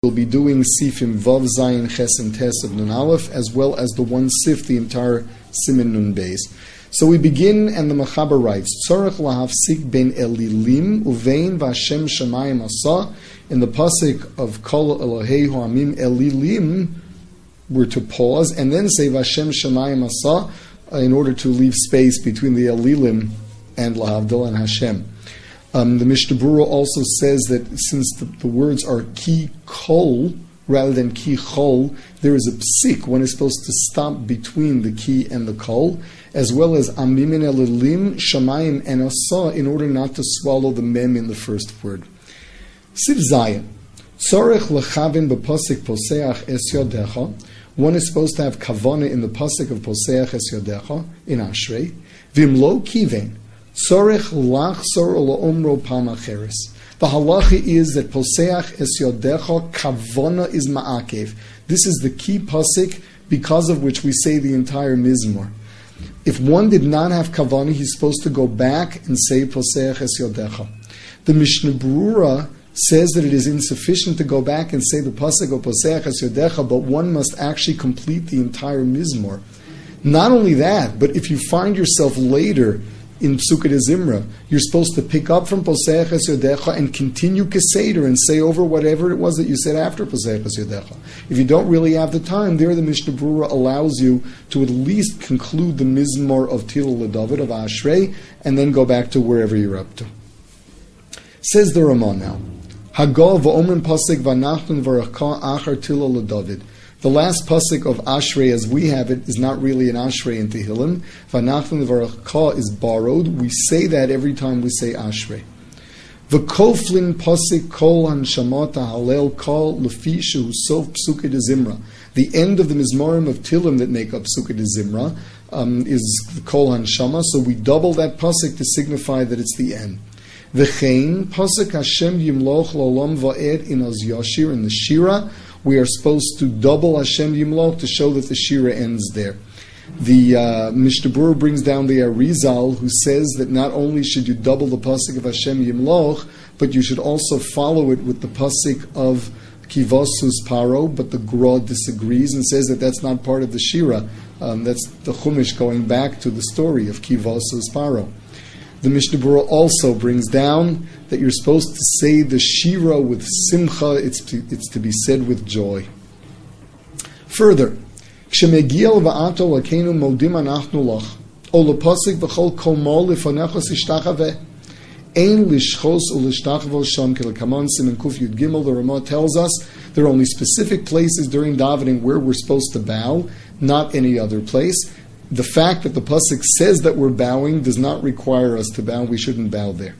We'll be doing Sifim Vav Zayin Ches and Tes of Nun Aleph, as well as the 1/6, the entire Siman Nun Beis. So we begin, and the Mechaber writes, Tzorech lahafsik ben elilim uvein v'Hashem shamayim asa. In the pasuk of Kol Elohei Ho'amim elilim, we're to pause and then say v'Hashem shamayim asa in order to leave space between the elilim and lahavdil and Hashem. The Mishnah Berurah also says that since the words are ki kol rather than ki chol, there is a psik. One is supposed to stop between the ki and the kol, as well as amim and elilim, shamayim and asa, in order not to swallow the mem in the first word. Siv Zayin, tzorech lechavin b'pasik poseach es yodecha. One is supposed to have kavana in the pasuk of poseach es yodecha in Ashrei. Vimlo kiven. The halacha is that Poseach es yodecha kavana is ma'akev. This is the key pasuk because of which we say the entire mizmor. If one did not have kavana, he's supposed to go back and say Poseach es yodecha. The Mishnah Berurah says that it is insufficient to go back and say the pasuk of Poseach es yodecha, but one must actually complete the entire mizmor. Not only that, but if you find yourself later in Psukkah de Zimra, you're supposed to pick up from Poseach es yodecha and continue Keseder and say over whatever it was that you said after Poseach es yodecha. If you don't really have the time, there the Mishnah Berurah allows you to at least conclude the Mizmor of Tilo LeDavid, of Ashrei, and then go back to wherever you're up to. Says the Ramah now, Hagah v'omen pasik v'anachton v'rachka achar Tilo LeDavid. The last pasuk of Ashrei, as we have it, is not really an Ashrei in Tehillim. V'anachton v'rachka is borrowed. We say that every time we say Ashrei. V'koflin pasuk kol hanshamat halel kol lefi shehu sof Psukkah de Zimra. The end of the Mizmorim of Tehillim that make up Psukkah de Zimra is kol hanshama. So we double that pasuk to signify that it's the end. V'chein pasuk Hashem yimloch l'olam va'ed in az yashir, in the Shira. We are supposed to double Hashem Yimloch to show that the Shira ends there. The Mishnah Berurah brings down the Arizal, who says that not only should you double the pasuk of Hashem Yimloch, but you should also follow it with the pasuk of Kivasus Paro. But the Gra disagrees and says that that's not part of the Shira. That's the Chumash going back to the story of Kivasus Paro. The Mishnah Berurah also brings down that you're supposed to say the Shira with simcha, it's to be said with joy. Further, K'shemegiel va'ato lakeinu modim anachnu lach, o lepasik v'chol komol lifanechos ishtachaveh, ein lishchos u'lishtachavo sham kelekaman simen kuf yud gimel. The Ramah tells us there are only specific places during davening where we're supposed to bow, not any other place. The fact that the pasuk says that we're bowing does not require us to bow. We shouldn't bow there.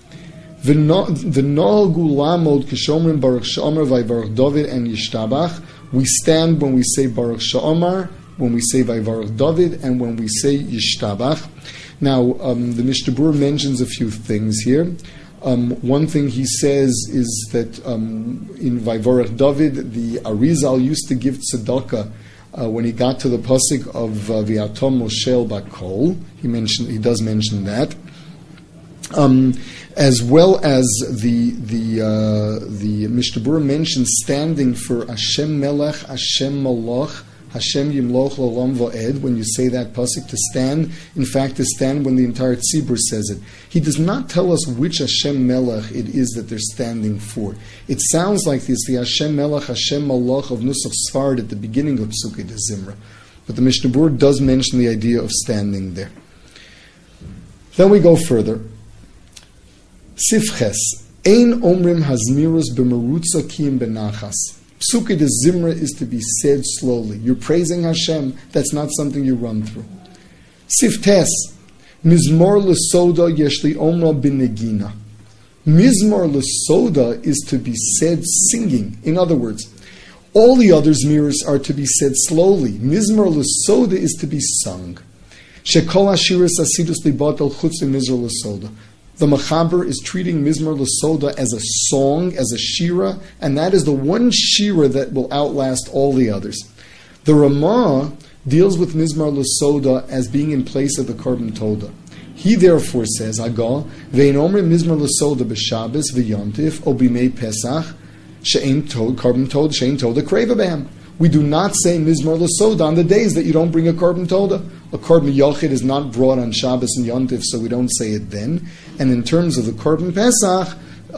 We stand when we say Baruch Sha'omar, when we say Vayvarach David, and when we say Yishtabach. Now, the Mishnah Berurah mentions a few things here. One thing he says is that in Vayvarach David, the Arizal used to give tzedakah. When he got to the pasuk of V'atom Moshel Bakol, he does mention that, as well as the Mishnah Berurah mentions standing for Hashem Melech, Hashem Malach, Hashem Yimloch L'olam Va'ed. When you say that pasuk, to stand, in fact, to stand when the entire tzibur says it. He does not tell us which Hashem Melech it is that they're standing for. It sounds like it's the Hashem Melech, Hashem Malach of Nusach Sfard at the beginning of Psukkah de Zimra. But the Mishnah Berurah does mention the idea of standing there. Then we go further. Sifches. Ein omrim hazmirus b'merutza kiyim benachas. Psukkah de Zimra is to be said slowly. You're praising Hashem. That's not something you run through. Siftes. Mizmor l'soda yeshli omra b'negina. Mizmor l'soda is to be said singing. In other words, all the other zmiros are to be said slowly. Mizmor l'soda is to be sung. Shekol ashiras asidus libatel chutz mizmor l'soda. The Mechaber is treating Mizmor L'Soda as a song, as a shira, and that is the one shira that will outlast all the others. The Ramah deals with Mizmor L'Soda as being in place of the Korban Toda. He therefore says, Agah, Ve'in Omer Mizmor L'Soda b'Shabbos v'Yontif o b'Mei Pesach she'ein tod, carbon tod, she'ein tod, a kreva b'hem. We do not say Mizmor L'Soda on the days that you don't bring a carbon toda. A carbon yochid is not brought on Shabbos and Yontif, so we don't say it then. And in terms of the carbon Pesach,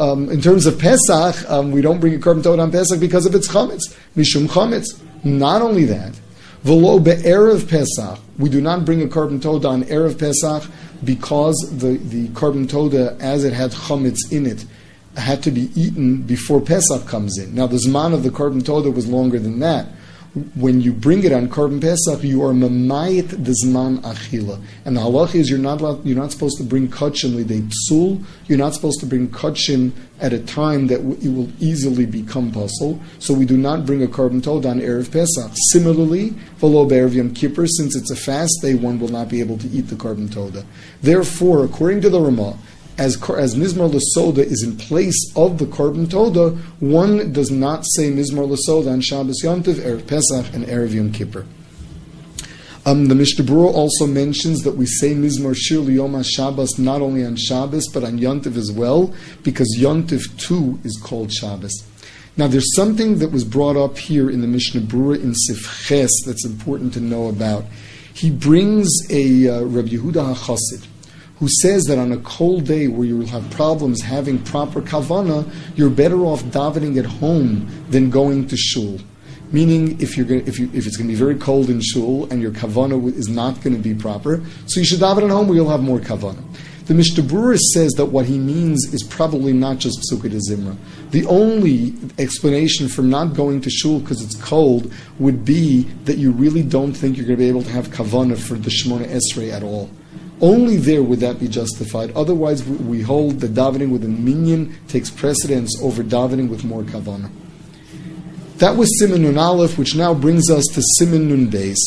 we don't bring a carbon toda on Pesach because of its chametz, mishum chametz. Not only that, v'lo be'erev Pesach, we do not bring a carbon toda on erev Pesach because the carbon toda, as it had chametz in it, had to be eaten before Pesach comes in. Now, the Zman of the Korban Toda was longer than that. When you bring it on Korban Pesach, you are mamayit the Zman Achila. And the halacha is you're not supposed to bring kachim lidei tsul. You're not supposed to bring kachim at a time that it will easily become puzzle. So we do not bring a Korban Toda on Erev Pesach. Similarly, v'lo be'erev Yom Kippur, since it's a fast day, one will not be able to eat the Korban Toda. Therefore, according to the Ramah, as Mizmor L'Soda is in place of the Korban Toda, one does not say Mizmor L'Soda on Shabbos Yontiv, Erev Pesach, and Erev Yom Kippur. The Mishnah Berurah also mentions that we say Mizmor Shir L'Yom HaShabbos not only on Shabbos, but on Yontiv as well, because Yontiv too is called Shabbos. Now there's something that was brought up here in the Mishnah Berurah in Sif Ches that's important to know about. He brings a Rabbi Yehuda HaChassid, who says that on a cold day where you will have problems having proper kavana, you're better off davening at home than going to shul. Meaning, if it's going to be very cold in shul and your kavana is not going to be proper, so you should daven at home where you'll have more kavana. The Mishnah Berurah says that what he means is probably not just Psukei de Zimra. The only explanation for not going to shul because it's cold would be that you really don't think you're going to be able to have kavana for the Shemona Esrei at all. Only there would that be justified. Otherwise, we hold that davening with a minyan takes precedence over davening with more kavanah. That was Siman Nun Aleph, which now brings us to Siman Nun Beis.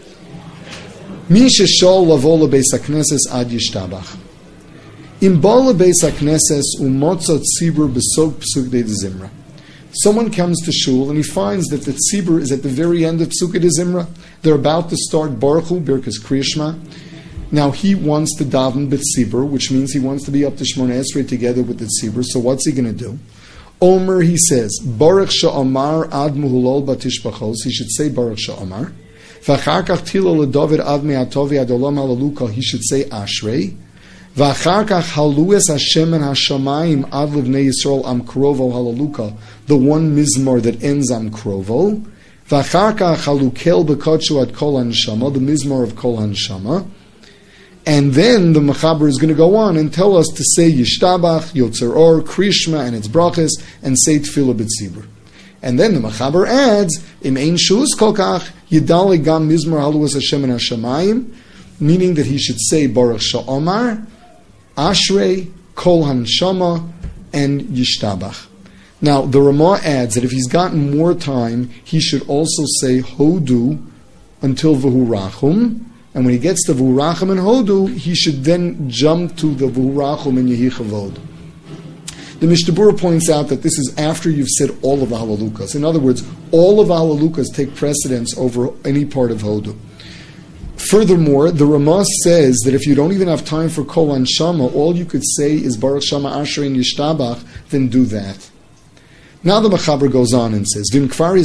Mi sheshol lavo lebeis hakneses ad yishtabach. Im ba lebeis hakneses umotza tzibur besog Psukei de Zimra. Someone comes to shul and he finds that the tzibur is at the very end of Psukei de Zimra. They're about to start Baruch Hu, Birkas Kriya Shema. Now he wants to daven b'tzibur, which means he wants to be up to Shemona Esrei together with the tzibur. So what's he going to do? Omer, he says, Baruch she'amar ad muhulol batishbachos. He should say Baruch she'amar. V'achar kach tilo leDavid ad me'atovi ad olam halaluka. He should say Ashrei. V'achar kach halues Hashem and Hashamayim ad livnei Yisrael am krovo halaluka. The one mizmor that ends am krovo. V'achar kach halukel b'kodshu ad kol hanshama. The mizmor of kol hanshama. And then the Mechaber is going to go on and tell us to say Yishtabach, Yotzer Or, Kriya Shema and its brachas, and say Tefillah B'tzibur. And then the Mechaber adds, Im Ein Shus Kolkach, Yidale Gam Mizmor Haluas Hashem and Hashamayim, meaning that he should say Baruch Sha'omar, Ashrei, Kol Hanshama, and Yishtabach. Now, the Ramah adds that if he's gotten more time, he should also say Hodu until V'hurachum. And when he gets to V'hurachim and Hodu, he should then jump to the V'hurachim and Yehi Chavod. The Mishnah Berurah points out that this is after you've said all of the Halalukas. In other words, all of the Halalukas take precedence over any part of Hodu. Furthermore, the Ramah says that if you don't even have time for Kol Hanshama, all you could say is Baruch Shama Ashrei and Yishtabach, then do that. Now the Mechaber goes on and says, what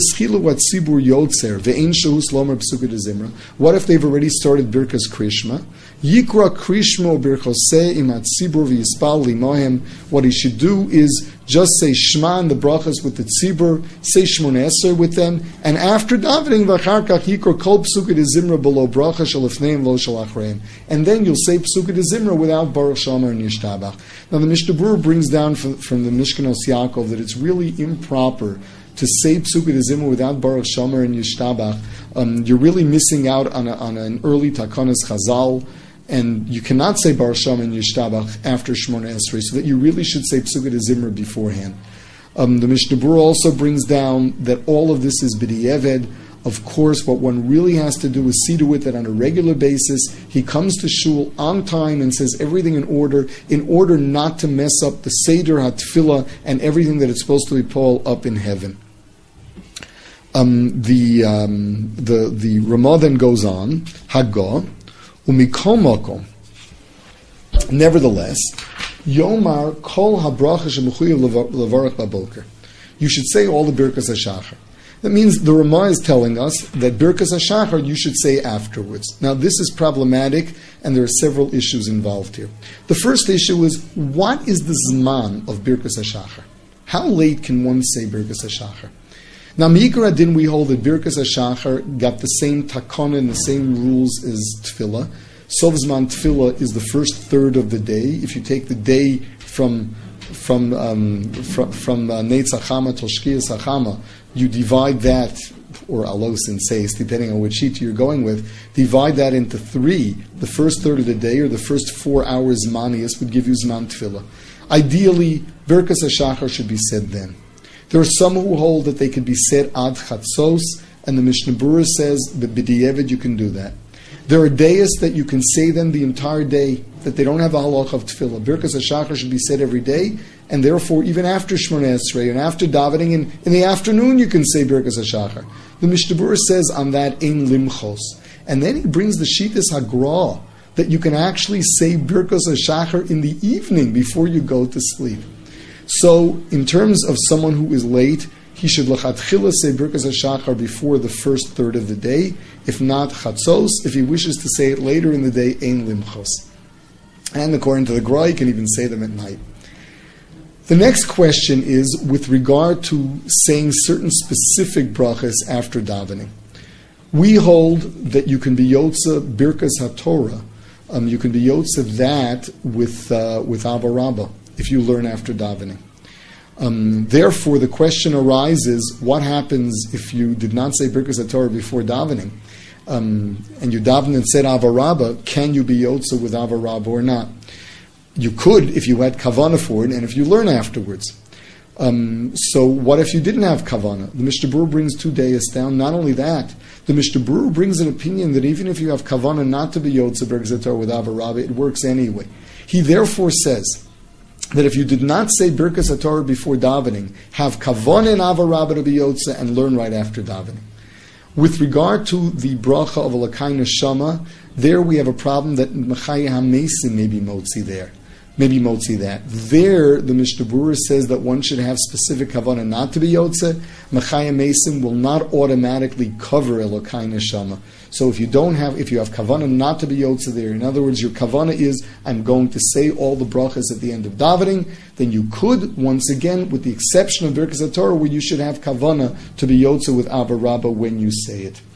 if they've already started Birkas Kriya Shema? Yikra Kriya Shema Birchoseh imat tzibur v'yispal limohem. What he should do is just say Shema and the brachas with the tzibur, say Shemona Esrei with them, and after davening v'acharkach yikra kol Psukei de Zimra below bracha shalifneim lo shalachreim, and then you'll say Psukei de Zimra without Baruch She'amar and Yishtabach. Now the Mishnah Berurah brings down from the Mishkanos Yaakov that it's really improper to say Psukei de Zimra without Baruch She'amar and Yishtabach. You're really missing out on an early Takanas Chazal. And you cannot say Baruch She'amar and Yishtabach after Shemona Esrei, so that you really should say Psukei de Zimra beforehand. The Mishnah Berurah also brings down that all of this is b'di'eved. Of course, what one really has to do is see to it that on a regular basis, he comes to shul on time and says everything in order not to mess up the Seder HaTfilah and everything that it's supposed to be pulled up in heaven. The Ramah then goes on, Haggah, nevertheless, Yomar kol habracha shemechuyev levarach baboker. you should say all the Birkas HaShachar. That means the Ramah is telling us that Birkas HaShachar you should say afterwards. Now this is problematic, and there are several issues involved here. The first issue is, what is the Zman of Birkas HaShachar? How late can one say Birkas HaShachar? Now Mikra Din we hold that Birkas HaShachar got the same takana and the same rules as Tefillah. Sov Zman Tefillah is the first third of the day. If you take the day from Netzach Hama till Shkiyas HaChama, you divide that, or Alos and Seis, depending on which sheet you're going with, divide that into three. The first third of the day, or the first 4 hours Manias, would give you Zman Tefillah. Ideally, Birkas HaShachar should be said then. There are some who hold that they could be said Ad Chatzos, and the Mishnah Berurah says that B'di'evid you can do that. There are days that you can say them the entire day, that they don't have a halach of tefillah. Birkas HaShachar should be said every day, and therefore even after Shmoneh Esrei and after davening in the afternoon you can say Birkas HaShachar. The Mishnah Berurah says on that Ein Limchos. And then he brings the Shitas Hagra, that you can actually say Birkas HaShachar in the evening before you go to sleep. So in terms of someone who is late, he should l'chatchila say Birkas HaShachar before the first third of the day. If not, chatzos. If he wishes to say it later in the day, ein limchos. And according to the Gra, he can even say them at night. The next question is with regard to saying certain specific brachas after davening. We hold that you can be yotza Birkas HaTorah. You can be yotza that with Ava Rabbah if you learn after davening. Therefore, the question arises, what happens if you did not say Birkas HaTorah before davening? And you davened and said Ava Rabbah, can you be Yotza with Ava Rabbah or not? You could if you had Kavanah for it, and if you learn afterwards. So what if you didn't have Kavanah? The Mishnah Berurah brings 2 days down. Not only that, the Mishnah Berurah brings an opinion that even if you have Kavanah not to be Yotza Birkas HaTorah with Ava Rabbah, it works anyway. He therefore says that if you did not say Birkas HaTorah before davening, have Kavanah and Ava Rabbah to be Yotza and learn right after davening. With regard to the bracha of Alakai Neshama, there we have a problem that Mechaya HaMesim may be motzi there. Maybe motzi that. There, the Mishnah Berurah says that one should have specific kavanah not to be yotze. Mechaya Mesim will not automatically cover Elokai Neshama. So if you have kavanah not to be yotze there, in other words, your kavanah is, I'm going to say all the brachas at the end of davening, then you could, once again, with the exception of Birkas HaTorah, where you should have kavanah to be yotze with Ava Rabbah when you say it.